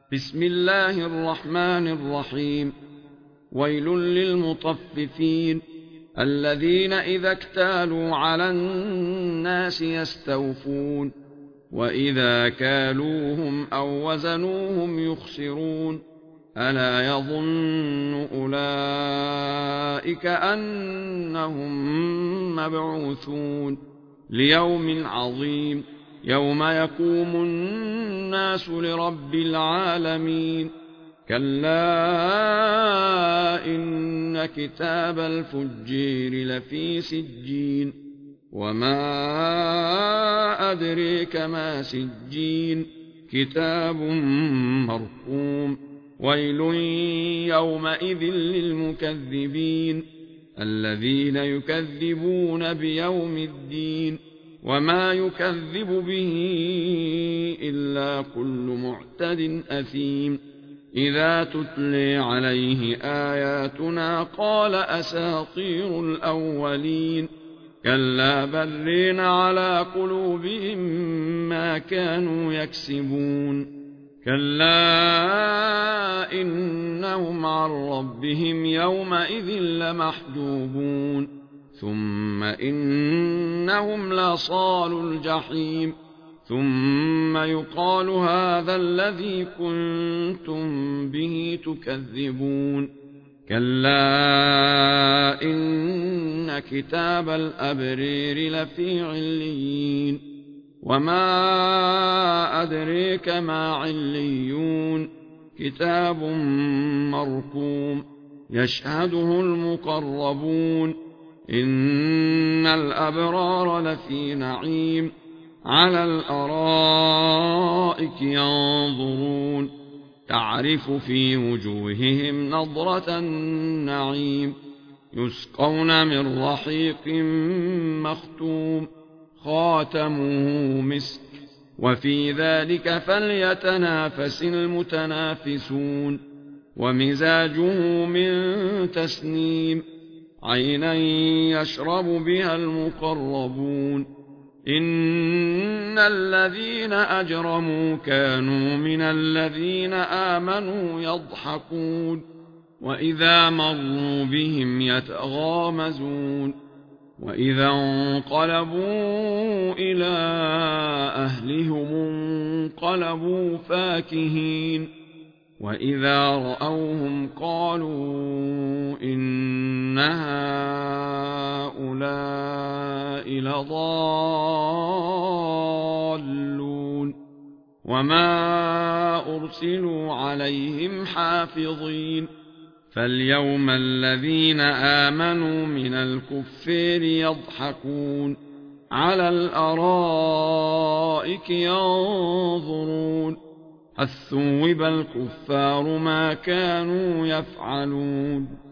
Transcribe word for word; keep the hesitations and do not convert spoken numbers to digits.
بسم الله الرحمن الرحيم. ويل للمطففين الذين إذا اكتالوا على الناس يستوفون وإذا كالوهم أو وزنوهم يخسرون ألا يظن أولئك أنهم مبعوثون ليوم عظيم يوم يقوم الناس لرب العالمين. كلا إن كتاب الفجير لفي سجين وما أدريك ما سجين كتاب مرقوم. ويل يومئذ للمكذبين الذين يكذبون بيوم الدين وما يكذب به إلا كل معتد أثيم. إذا تتلي عليه آياتنا قال أساطير الأولين كلا بل رين على قلوبهم ما كانوا يكسبون. كلا إنهم عن ربهم يومئذ لمحجوبون ثم إنهم لصالوا الجحيم ثم يقال هذا الذي كنتم به تكذبون. كلا إن كتاب الأبرير لفي عليين وما أدريك ما عليون كتاب مرقوم يشهده المقربون إن الأبرار لفي نعيم على الأرائك ينظرون تعرف في وجوههم نضرة النعيم يسقون من رحيق مختوم خاتمه مسك وفي ذلك فليتنافس المتنافسون. ومزاجه من تسنيم عينا يشرب بها المقربون إن الذين أجرموا كانوا من الذين آمنوا يضحكون وإذا مروا بهم يتغامزون وإذا انقلبوا إلى أهلهم انقلبوا فاكهين وإذا رأوهم قالوا إن هؤلاء لضالون وما أرسلوا عليهم حافظين. فاليوم الذين آمنوا من الكفار يضحكون على الأرائك ينظرون هل ثوب الكفار ما كانوا يفعلون.